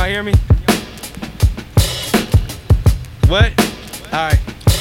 hear me? What? Alright.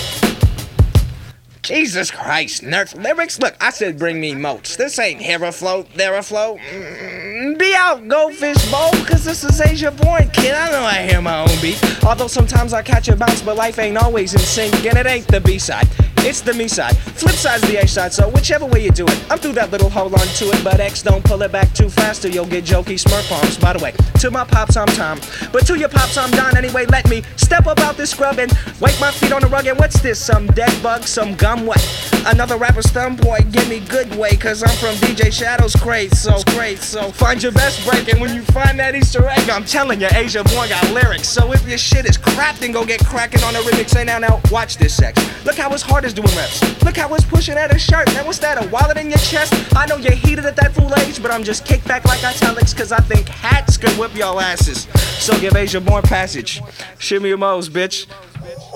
Jesus Christ, Nerf lyrics? Look, I said bring me moats. This ain't Heraflow, Theraflow. Be out, Goldfish Bowl, cause this is Asia Born, kid. I know I hear my own beat. Although sometimes I catch a bounce, but life ain't always in sync, and it ain't the B-side. It's the me side. Flip side's the A side, so whichever way you do it, I'm through that little hold on to it, but X don't pull it back too fast or you'll get jokey smirk palms. By the way, to my pops I'm Tom, but to your pops I'm Don anyway. Let me step up out this scrub and wake my feet on the rug. And what's this? Some dead bug, some gum what? Another rapper's thumb boy, give me good way, cause I'm from DJ Shadow's crate, so find your best break, and when you find that Easter egg, I'm telling you, Asia Born got lyrics. So if your shit is crap, then go get cracking on the remix. Say now, watch this sex. Look how his heart is doing reps. Look how it's pushing at his shirt. Man, what's that, a wallet in your chest? I know you're heated at that fool age, but I'm just kicked back like italics, cause I think hats could whip y'all asses. So give Asia Born passage. Shimmy your moes, bitch.